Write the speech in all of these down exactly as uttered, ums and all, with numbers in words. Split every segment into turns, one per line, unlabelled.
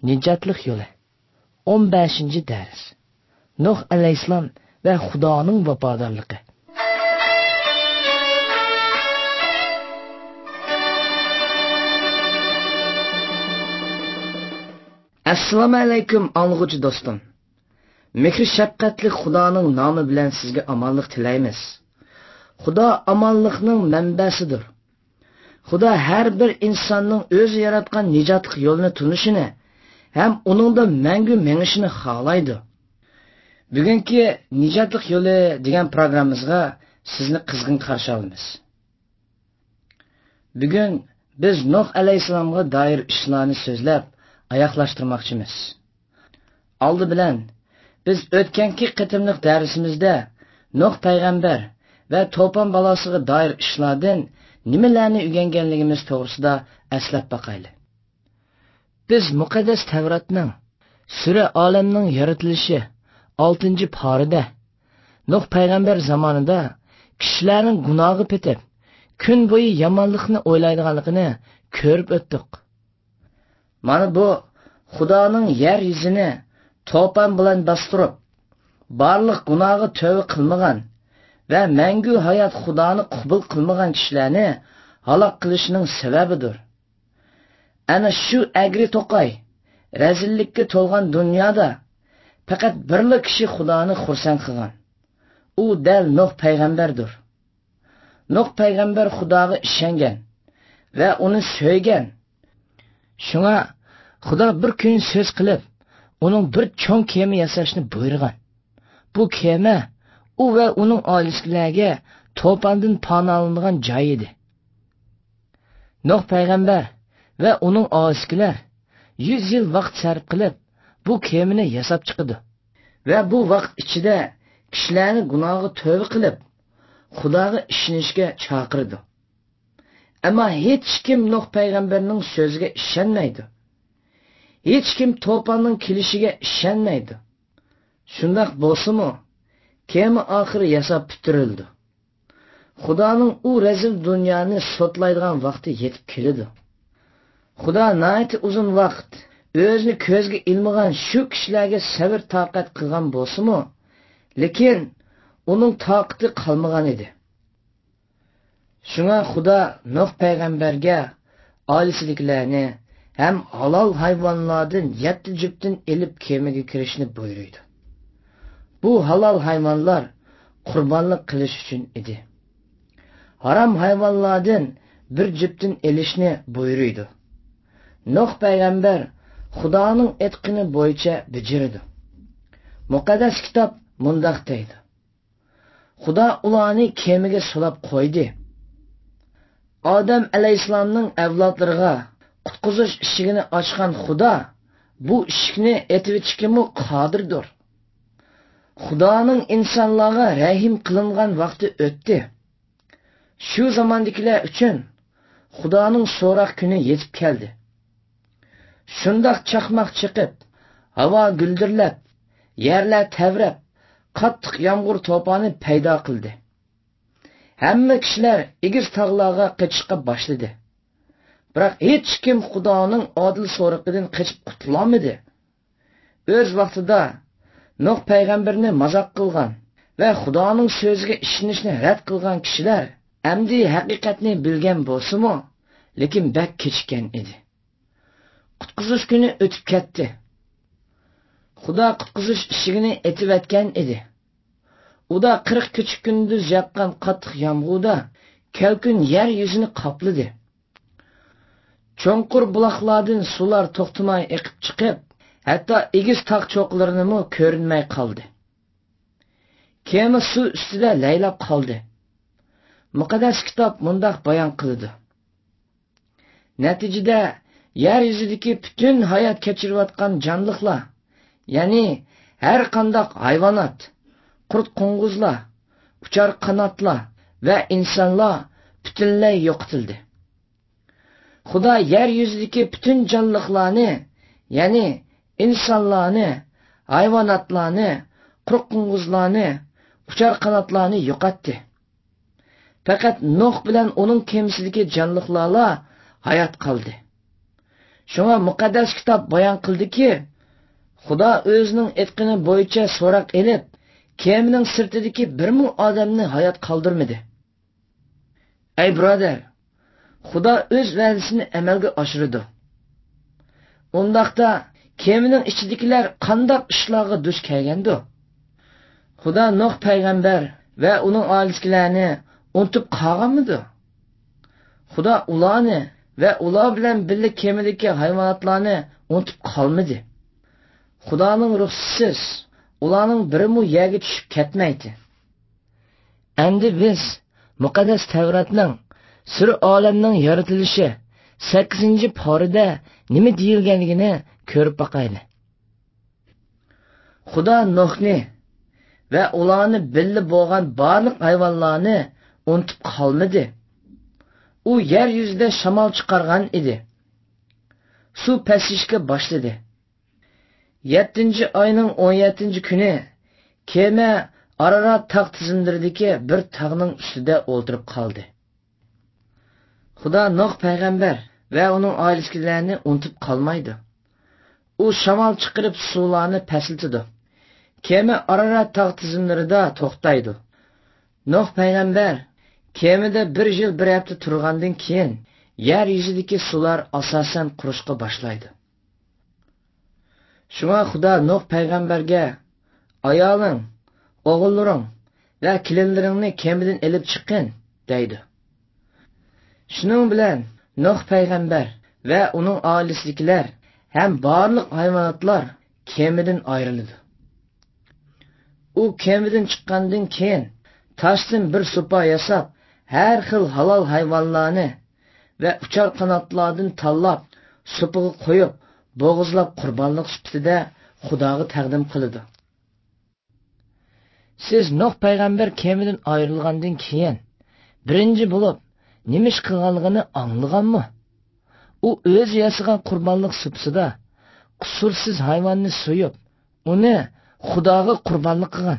Nijatlik yo'li. o'n beshinchi dars. Nuh alayhissalom va Xudoning vafodorligi. Assalomu alaykum anglag'uchi do'stim. Mehr shafqatli Xudoning nomi bilan sizga omonlik tilaymiz. Xudo omonlikning manbasidir. Xudo har bir insonning o'zi yaratgan nijotlik yo'lini tunishini ham uningda mangu mengishini xohlaydi. Bugungi nijotlik yo'li degan programmamizga sizni qizg'in qarshi olamiz. Bugun biz Nuh alayhissalomga doir ishlarni so'zlab oyoqlashtirmoqchimiz. Oldi bilan biz o'tganki qitimliq darsimizda Nuh payg'ambar va to'pon balosiga doir ishlardan nimalarni o'rganganligimiz to'g'risida eslab baqayli. Biz muqaddas Tavratning sura olamning yaratilishi oltinchi parida Nuh payg'ambar zamonida kishilarning gunohi petib, kun bo'yi yomonlikni o'ylaydiganligini ko'rib o'tdik. Mana bu Xudoning yer yuzini to'pon bilan bostirib, barliq gunohga tövbe qilmagan va mangu hayot Xudoni qabul qilmagan kishilarni halok qilishining sababidir. Ana shu agri to'qay, razillikka to'lgan dunyoda faqat birla kishi Xudoni xursand qilgan. U dal Nuh payg'ambardir. Nuh payg'ambar Xudoga ishongan va uni so'ygan. Shunga Xudo bir kun so'z qilib, uning bir cho'ng kema yasashni buyurgan. Bu kema u va uning oilasiga to'pondan panoh olingan joy edi. Nuh payg'ambar va uning oilasilar yuz yil vaqt sarf qilib, bu kemani yasab chiqdi. Va bu vaqt ichida kishilarni gunohga tövbe qilib, Xudoga ishonishga chaqirdi. Ammo hech kim Nuh payg'ambarning so'ziga ishonmaydi. Hech kim to'ponning kelishiga ishonmaydi. Shundoq bo'lsa-mu, kema oxiri yasab bitirildi. Xudoning u razil dunyoni sotlaydigan vaqti yetib keldi. Xudo nayt uzun vaqt o'zini ko'zga ilmagan shu kishilarga sabr toqat qilgan bo'lsa-mu, lekin uning toqati qolmagan edi. Shunga Xudo Nuh payg'ambarga oilasidagilarni ham halol hayvonlardan yetti juftdan elib kemaga kirishni buyurdi. Bu halol hayvonlar qurbonlik qilish uchun edi. Harom hayvonlardan bir juftdan elishni buyurdi. Nuh payg'ambar Xudoning aytgani bo'yicha bijirdi. Muqaddas kitob mundaq deydi. Xudo ularni kemaga solab qo'ydi. Odam alayhissalomning avlodlariga qutqizish eshigini ochgan Xudo bu eshikni etivichga qodirdir. Xudoning insonlarga rahim qilingan vaqti o'tdi. Shu zamondagilar uchun Xudoning so'roq kuni yetib keldi. Shundoq chaqmoq chiqib, havo guldirlab, yerlar tavrab, qattiq yomg'ir to'poni paydo qildi. Hamma kishilar egiz tog'larga qochishga boshladi. Biroq hech kim Xudoning odil so'roqidan qochib qutulolmadi. O'z vaqtida Nuh payg'ambarni mazoq qilgan va Xudoning so'ziga ishonishni rad qilgan kishilar amdi haqiqatni bilgan bo'lsa-mu, lekin bak kechikkan edi. Qutqizish kuni o'tib ketdi. Xudo qutqizish ishigini etivatgan edi. Uda qirq kecha kunduz yoqqan qattiq yomg'irda kalkun yer yuzini qopladi. Cho'nqur buloqlardan sular to'xtamay oqib chiqib, hatto egiz tog' cho'qlarini ko'rinmay qoldi. Kema suv ustida laylab qoldi. Muqaddas kitob mundaq bayon qildi. Natijada yer yuzidagi butun hayot kechirayotgan jonliqlar, ya'ni har qanday hayvonot, qurt qo'ng'izlar, uchar qanotlar va insonlar butunlay yo'qotildi. Xudo yer yuzidagi butun jonliqlarni, ya'ni insonlarni, hayvonotlarni, qurt qo'ng'izlarni, uchar qanotlarni yo'qotdi. Faqat Nuh bilan uning kemasidagi jonliqlar hayot qoldi. Shunga muqaddas kitob bayon qildiki, Xudo o'zining aytgani bo'yicha so'roq elib, kemining sirtidagi bir ming odamni hayot qoldirmadi. Ey birodar, Xudo o'z va'dasini amalga oshirdi. Undaqda kemining ichidagilar qanday ishlarga duch kelgandi? Xudo Nuh payg'ambar va uning oilasilarini unutib qolganmidi? Xudo ularni va ular bilan birga kemidagi hayvonotlarni unutib qolmadi. Xudoning ruxsatisiz ularning birimi yerga tushib ketmaydi. Endi biz muqaddas Tavratning sir olamning yaratilishi sakkizinchi parida nima deyilganligini ko'rib boqaylik. Xudo Nuhni va ularni birga bo'lgan barliq hayvonlarni unutib qolmadi. U yer yuzida shamol chiqargan edi. Suv pasishga boshladi. yettinchi oyning o'n yettinchi kuni kema Ararat tog' tizimlaridagi bir tog'ning ustida o'tirib qoldi. Xudo Nuh payg'ambar va uning oilasilarini unutib qolmaydi. U shamol chiqarib suvlarni pasiltidi. Kema Ararat tog' tizimlarida to'xtaydi. Nuh payg'ambar kemada bir yil bir hafta turgandan keyin yer yuzidagi suvlar asosan qurishga boshlaydi. Shunga Xudo Nuh payg'ambarga ayoling, o'g'illaring va kelinlaringni kemadan elib chiqin deydi. Shuning bilan Nuh payg'ambar va uning oilasidagilar ham barliq hayvonotlar kemadan ayrildi. U kemadan chiqqandan keyin toshdan bir supa yasab, har xil halol hayvonlarni va uchar qanotlardan tanlab, supaga qo'yib, bo'g'izlab qurbonlik sifatida Xudoga taqdim qildi. Siz Nuh payg'ambar kemadan ayrilgandan keyin birinchi bo'lib nima ish qilganligini anglaganmi? U o'z yasagan qurbonlik sifatida qusursiz hayvonni so'yib, uni Xudoga qurbonlik qilgan.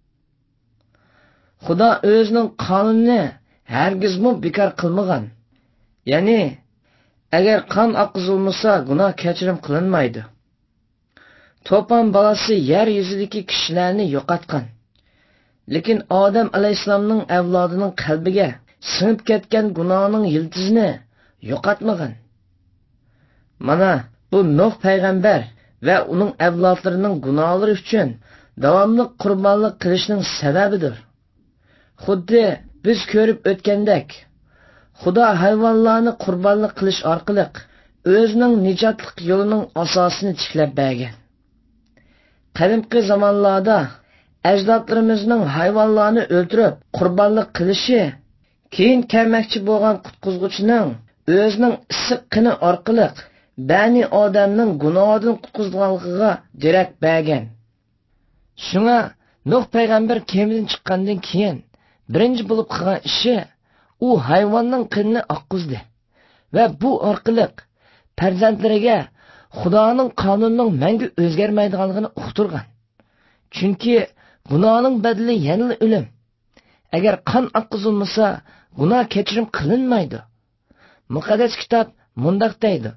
Xudo o'zining qonunini hargizmi bekor qilmagan. Ya'ni agar qon oqizilmasa gunoh kechirim qilinmaydi. To'pon balasi yer yuzidagi kishilarni yo'qotgan. Lekin Odam alayhissalomning avlodining qalbiga singib ketgan gunohning yiltizini yo'qotmagan. Mana bu Nuh payg'ambar va uning avlodlarining gunohlari uchun davomli qurbonlik qilishning sababidir. Xuddi biz ko'rib o'tgandek, Xudo hayvonlarni qurbonlik qilish orqali o'zining nijotlik yo'lining asosini tiklab bergan. Qadimgi zamonlarda ajdodlarimizning hayvonlarni o'ldirib qurbonlik qilishi, keyin kelmoqchi bo'lgan qutqizuvchining o'zining issiq qini orqali Bani odamning gunohidan qutqizganligiga darak bergan. Shunga Nuh payg'ambar kemadan chiqqandan keyin birinchi bo'lib qilgan ishi u hayvonning qinini oqqizdi va bu orqali farzandlariga Xudoning qonunining mangu o'zgarmaydiganligini uqtirgan. Chunki gunohning badali yana o'lim. Agar qon oqqizilmasa, gunoh kechirim qilinmaydi. Muqaddas kitob mundaq deydi: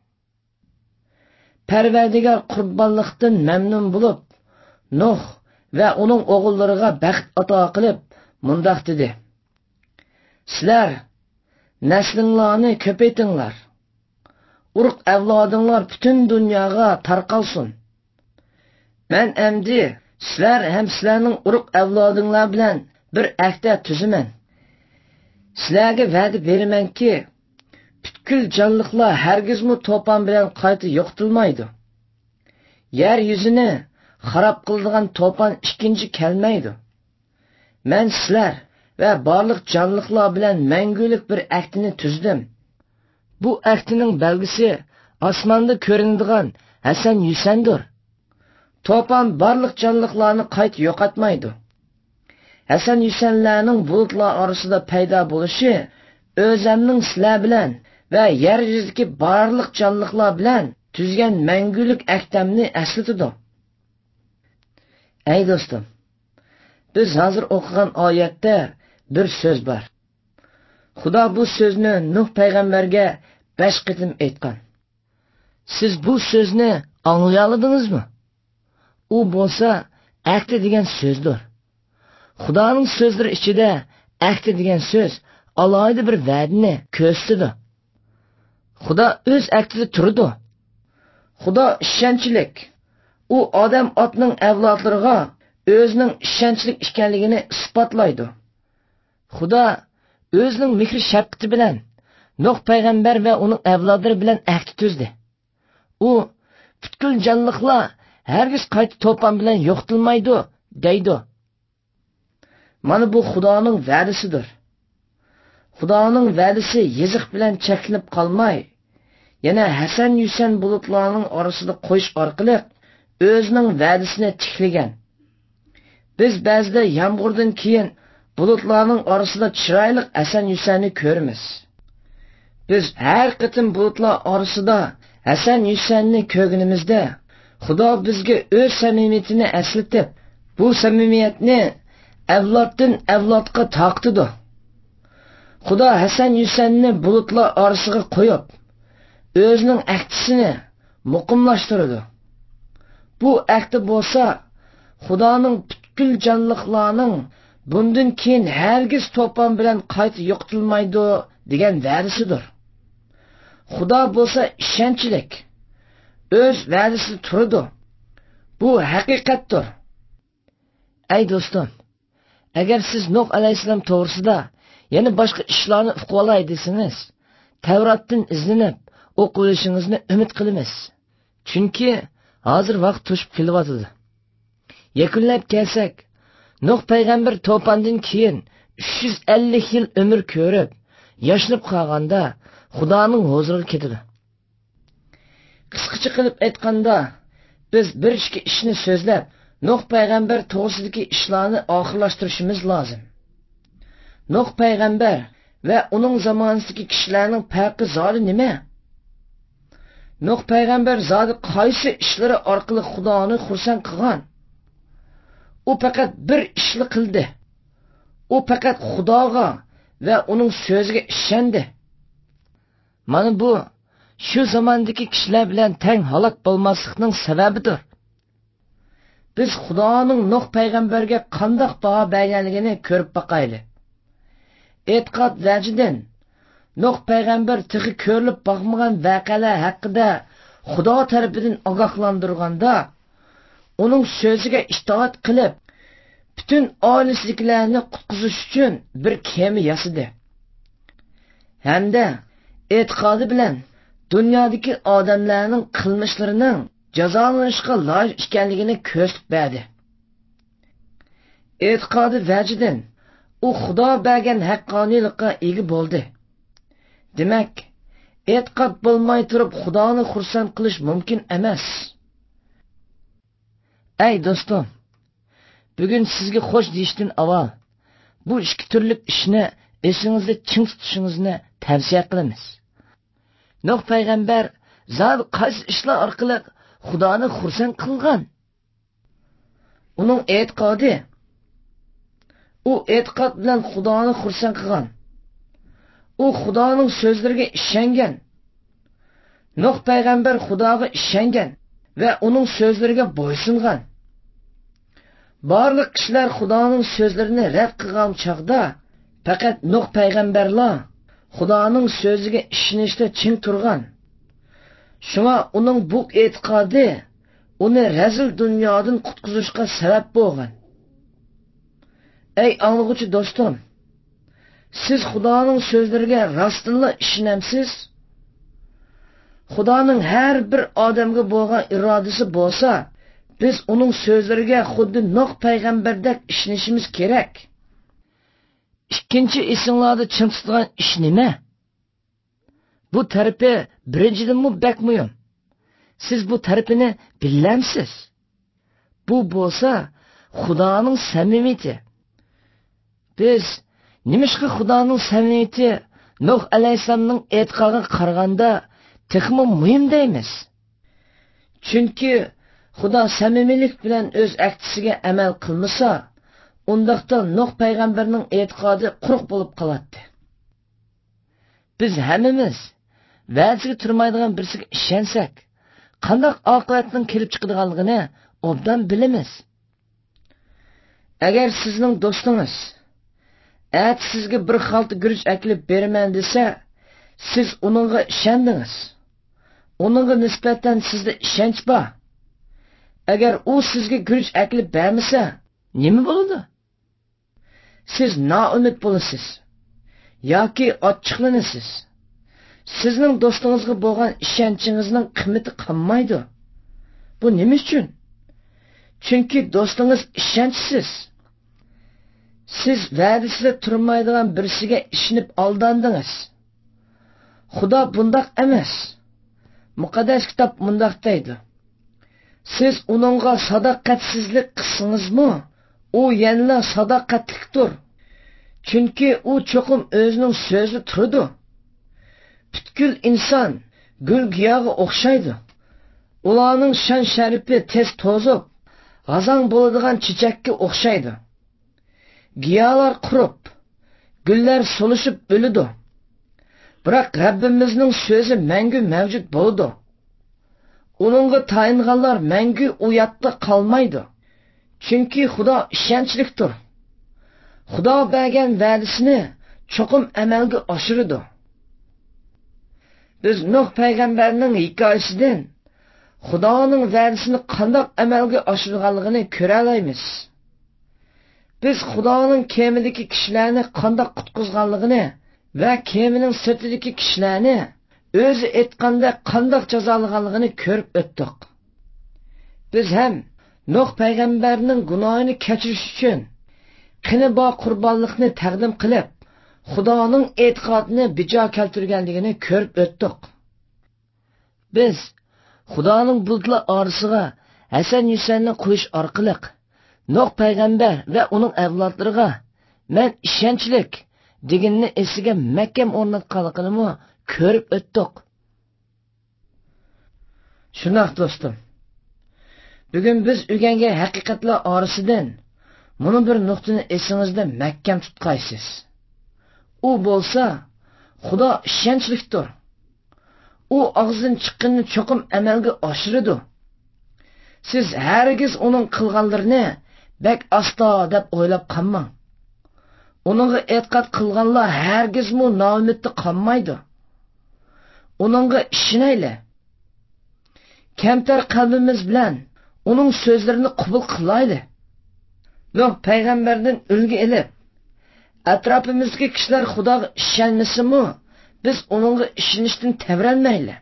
Parvardigor qurbonlikdan mamnun bo'lib, Nuh va uning o'g'illariga baxt ato qilib, mundaq dedi: Sizlar naslinglarni ko'paytinglar. Urug' avlodinglar butun dunyoga tarqalsin. Men endi sizlar ham sizlarning urug' avlodinglar bilan bir ahda tuzaman. Sizlarga va'da beramanki, butkul jonliqlar hargizmi to'pon bilan qayta yo'qotilmaydi. Yer yuzini xarob qiladigan to'pon ikkinchi kelmaydi. Men sizlar va barliq jonliqlar bilan mangulik bir ahdni tuzdim. Bu ahdning belgisi osmonda ko'rinadigan Hasan Yusandir. To'pon barliq jonliqlarni qayta yo'qotmaydi. Hasan Yusanlarning bulutlar orasida paydo bo'lishi o'zimning sizlar bilan va yer yuzidagi barliq jonliqlar bilan tuzgan mangulik ahdimni eslatadi. Ey do'stim, biz hozir o'qigan oyatda bir so'z bor. Xudo bu so'zni Nuh payg'ambarga besh qitim aytgan. Siz bu so'zni anglay oldingizmi? U bo'lsa ahd degan so'zdir. Xudoning so'zlari ichida ahd degan so'z alohida bir va'dani ko'rsatadi. Xudo o'z ahdida turadi. Xudo ishonchlik. U odam otning avlodlariga o'zining ishonchlik ekanligini isbotlaydi. Xudo o'zining mehr shafqati bilan Nuh payg'ambar va uning avlodlari bilan ahd tuzdi. U butkul jonliqlar hargiz qayta to'pon bilan yo'qtilmaydi deydi. Mana bu Xudoning va'dasidir. Xudoning va'dasi yiziq bilan cheklanib qolmay, yana Hasan Yusan bulutlarning orasida qo'yish orqali o'zining va'dasini tiklagan. Biz ba'zida yomg'irdan keyin bulutlarning orasida chiroyli Hasan Yusanni ko'ramiz. Biz har qatim bulutlar orasida Hasan Yusanni ko'rganimizda, Xudo bizga o'z samimiyatini eslatib, bu samimiyatni avloddan avlodga taqtidi. Xudo Hasan Yusanni bulutlar orasiga qo'yib, o'zining ahdisini muqimlashtirdi. Bu ahdi bo'lsa, Xudoning butkul jonliqlarning bundan keyin hargiz to'pon bilan qayta yo'qtilmaydi degan va'dasidir. Xudo bo'lsa ishonchlik. O'z va'dasida turadi. Bu haqiqatdir. Ey do'stim, agar siz Nuh alayhisalom to'g'risida yana boshqa ishlarni o'qib olay desangiz, Tavratdan izlanib o'qib olishingizni umid qilamiz. Chunki hozir vaqt to'shib kelyapti. Yakunlab kelsak, Nuh payg'ambar to'fondan keyin uch yuz ellik yil umr ko'rib, yashnab qolganda Xudoning huzuriga ketdi. Qisqacha qilib aytganda, biz bir ikki ishni so'zlab, Nuh payg'ambar to'g'risidagi ishlarni oxirlashtirishimiz lozim. Nuh payg'ambar va uning zamonasidagi kishilarning farqi zodi nima? Nuh payg'ambar zodi qaysi ishlari orqali Xudoni xursand qilgan? U faqat bir ishni qildi. U faqat Xudoga va uning so'ziga ishondi. Mana bu shu zamondagi kishilar bilan teng halok bo'lmaslikning sababidir. Biz Xudoning Nuh payg'ambarga qanday baho berganligini ko'rib boqaylik. E'tiqod vajidan Nuh payg'ambar tig'i ko'rilib boqmagan voqealar haqida Xudo tarafidan ogohlantirganda, uning so'ziga itoat qilib, butun oilasidagilarni qutqizish uchun bir kema yasadi. Hamda e'tiqodi bilan dunyodagi odamlarning qilmishlarining jazolanishga loyiq ekanligini ko'rsatib berdi. E'tiqodi vajidan u Xudo bergan haqqoniylikqa ega bo'ldi. Demak, e'tiqod bo'lmay turib Xudoni xursand qilish mumkin emas. Ey do'stim, bugun sizga xo'sh deyishdan avval bu ikki turli ishni esingizda ching tutishingizni tavsiya qilamiz. Nuh payg'ambar zot qaysi ishlar orqali Xudoni xursand qilgan? Uning e'tiqodi, u e'tiqod bilan Xudoni xursand qilgan. U Xudoning so'zlariga ishongan. Nuh payg'ambar Xudoga ishongan va uning so'zlariga bo'ysungan. Barliq kishilar Xudoning so'zlarini rad qilgan chaqda, faqat Nuh payg'ambarlar Xudoning so'ziga ishonishda chin turgan. Shunga uning bu e'tiqodi uni razil dunyodan qutqizishga sabab bo'lgan. Ey anglag'uchi do'stim, siz Xudoning so'zlariga rostlanla ishonamsiz? Xudoning har bir odamga bo'lgan irodasi bo'lsa, biz uning so'zlariga xuddi Nuh payg'ambardek ishonishimiz kerak. Ikkinchi esinglarda chin tutgan ish nima? Bu tarafi birinchidan mu bak muhim. Siz bu tarafini bilamsiz. Bu bo'lsa Xudoning samimiyati. Biz nimishqa Xudoning samimiyati Nuh alayhisalomning e'tiqodiga qaraganda texmi muhim deymiz. Chunki Xudo samimiylik bilan o'z ahdisiga amal qilmasa, undaqda Nuh payg'ambarning e'tiqodi quruq bo'lib qoladi. Biz hammamiz va'daga turmaydigan birisiga ishonsak, qanday oqibatning kelib chiqadiganligini obdan bilamiz. Agar sizning do'stingiz at sizga bir xalta guruch aklib beraman desa, siz uningga ishondingiz. Uningga nisbatan sizda ishonch bor. Agar u sizga guruch aklib bermasa, nima bo'ladi? Siz noumid bo'lasiz yoki ochiqlanasiz. Sizning do'stingizga bo'lgan ishonchingizning qiymati qolmaydi. Bu nima uchun? Chunki do'stingiz ishonchsiz. Siz va'dasida turmaydigan birisiga ishonib aldandingiz. Xudo bundoq emas. Muqaddas kitob bundoq deydi. Siz uningga sadoqatsizlik qilsangizmi, u yana sadoqatlikdir. Chunki u cho'qim o'zining so'zi turdi. Butkul inson gul giyoga o'xshaydi. Ularning shon sharifi tez to'zib, g'azang bo'ladigan chechakka o'xshaydi. Giyolar qurib, gullar solishib o'lidi. Biroq Rabbimizning so'zi mangu mavjud bo'ladi. Uningga tayinganlar mangu u yerda qolmaydi. Chunki Xudo ishonchlidir. Xudo bergan va'dasini cho'qim amalga oshiradi. Biz Nuh payg'ambarning hikoyasidan Xudoning va'dasini qanday amalga oshirganligini ko'ra olamiz. Biz Xudoning kemidagi kishilarni qanday qutqizganligini va kemining sirtidagi kishilarni o'zi aytganda qanday jazolaganligini ko'rib o'tdik. Biz ham Nuh payg'ambarning gunohini kechirish uchun qini bor qurbonlikni taqdim qilib, Xudoning e'tiqodini bijo keltirganligini ko'rib o'tdik. Biz Xudoning bulutlar orasiga Hasan Yusanni qo'yish orqali Nuh payg'ambar va uning avlodlariga men ishonchlik deganni esiga mahkam o'rnatganligini ko'rib o'tdik. Shunaq do'stim. Bugun biz o'rgangan haqiqatlar orasidan buni bir nuqtani esingizda mahkam tutqaysiz. U bo'lsa, Xudo ishonchlidir. U og'zidan chiqqanini cho'qim amalga oshiradi. Siz hargiz uning qilganlarini bak asta deb o'ylab qolmang. Uningga e'tiqod qilganlar hargizmi noumidda qolmaydi. Uningga ishonaylik. Kamtar qalbimiz bilan uning so'zlarini qabul qilaylik. Nuh payg'ambardan ulgu elib, atrofimizdagi kishilar Xudoga ishonmasimi, biz uningga ishonishdan tavranmaylik.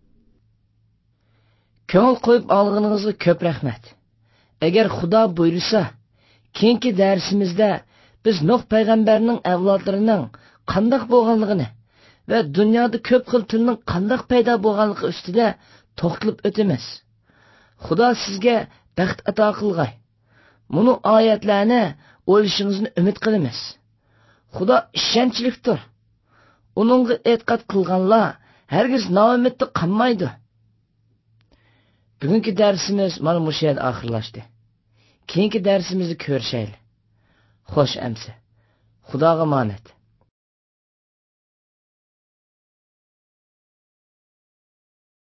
Ko'ngil qo'yib olganingizga ko'p rahmat. Agar Xudo buyursa, keyingi darsimizda biz Nuh payg'ambarning avlodlarining qanday bo'lganligini va dunyoda ko'p xil tilning qanday paydo bo'lganligi ustida to'xtalib o'tamiz. Xudo sizga baxt ato qilg'ay. Buni oyatlarni o'lishingizni umid qilamiz. Xudo ishonchlidir. Uningga e'tiqod qilganlar hargiz noumidda qolmaydi. Bugungi darsimiz mana shu yerda oxirlashdi. Keyingi darsimizni ko'rishaylik. Xo'sh amsa. Xudoga omonat.